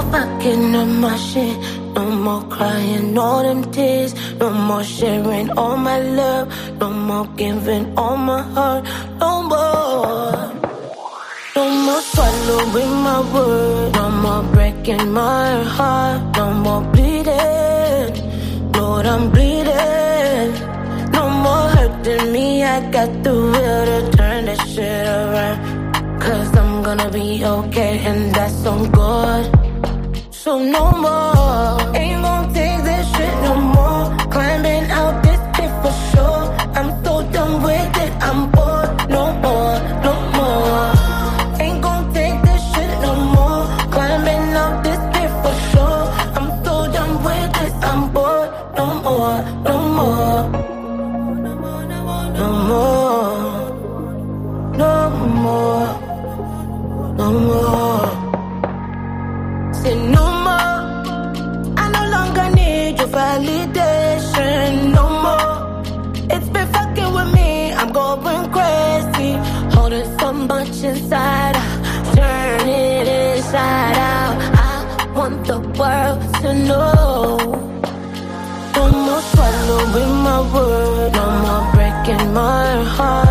fucking up my shit. No more crying all them tears. No more sharing all my love. No more giving all my heart. No more. No more swallowing my words. No more breaking my heart. No more bleeding. Lord, I'm bleeding. No more hurting me. I got the will to turn this shit around. 'Cause I'm gonna be okay, and that's on God. So no more. Ain't gonna take this shit no more. Climbing out this pit for sure. I'm so done with it. I'm bored. No more, no more. Ain't gonna take this shit no more. Climbing out this pit for sure. I'm so done with it. I'm bored. No more, no more. No more, no more. No more. Say no more. I no longer need your validation. No more. It's been fucking with me. I'm going crazy. Holding so much inside out. Turn it inside out. I want the world to know. No more swallowing my words. No more breaking my heart.